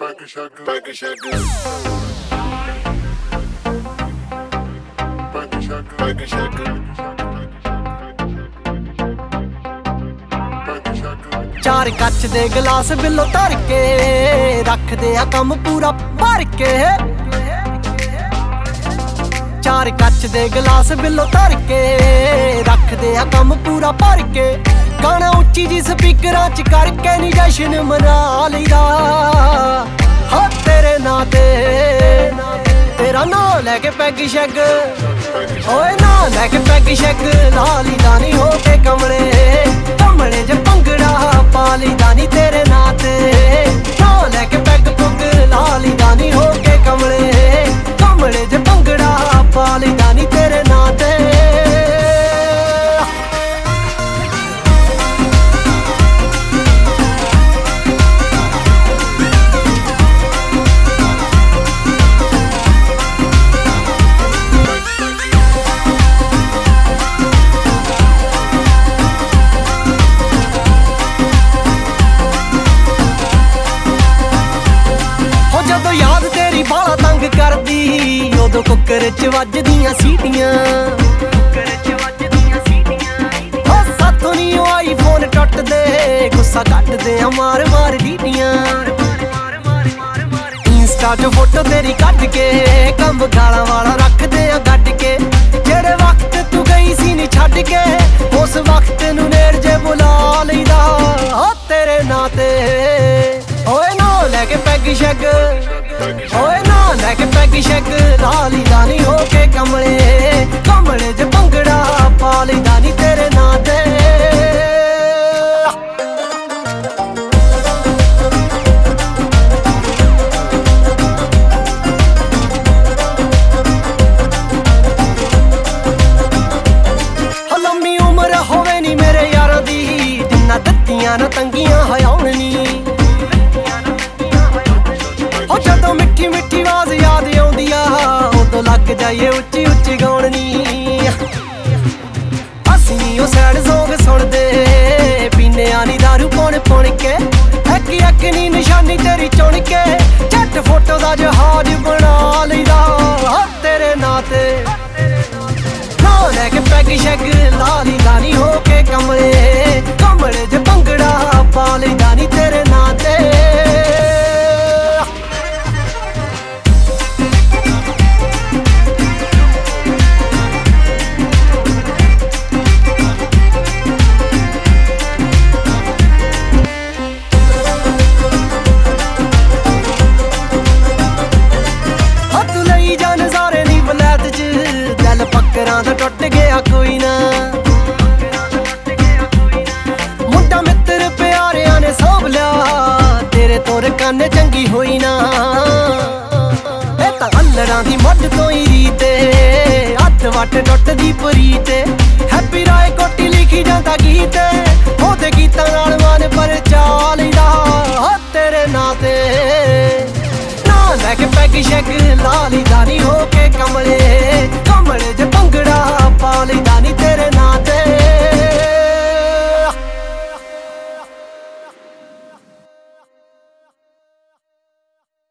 चार कच दे गिलास बिलो धर के रखदे आ कम पूरा भर के। चार कच दे गिलास बिलो धर के रखदे आ कम पूरा भर के। गाना उच्ची जी स्पीकरां च करके नी जशन मना लईदा। हाँ तेरे नां ते तेरा नां लैके पैग शैग, ओए नां लैके पैग शैग ला लीदा नी हो के कमले कमले च भंगड़ा पा लीदा नी तेरे नां ते। नां लैके पैग पुग ला लीदा नी हो के कमले कमले च भंगड़ा पा लीदा नी तेरे नां ते। बाला तंग करदी उदों कुकर च वजदियां सीटियां। साथों नी आई फोन टुटदे गुस्सा कटदे मार मार डीटियां। इंस्टा च फोटो तेरी कट के कंब गालां वाला रखदे आ गड्ड के। जेड़े वक्त तू गई सी नी छड्ड के उस वक्त नूं नेड़ जे बुला लईदा। तेरे नां ते ओए नां लैके पैग शैग, ओए नां लैके पैग शैग ला लीदा नी हो के कमले कमले च भंगड़ा पा लीदा नी तेरे नां ते। लंबी उम्र होवे नी मेरे यारां दी जिन्ना दित्तियां ना तंगियां हयाउण नी। जदों मिठी मिठी आवाज याद आउंदी आ उदों लग जाइए उच्ची उच्ची गाउण नी। असीं नी ओ सैड सॉन्ग सुणदे पीने आ नी दारू पुण पुण के। एक एक नी निशानी तेरी चुन के झट फोटो दा जहाज बना लईदा। तेरे नां ते नां लैके पैग शैग ला लीदा नी हो के कमले कमले च भंगड़ा पा लईदा नी तेरे नां ते। पक्करां दा टुट गया कोई ना मुंडा मित्र प्यारियां ने सौंभ लिया तेरे तोर कन्न चंगी होई ना। ए तां अल्लड़ां दी मड्ड तो ही रीते हत्थ वट टुटदी परीते।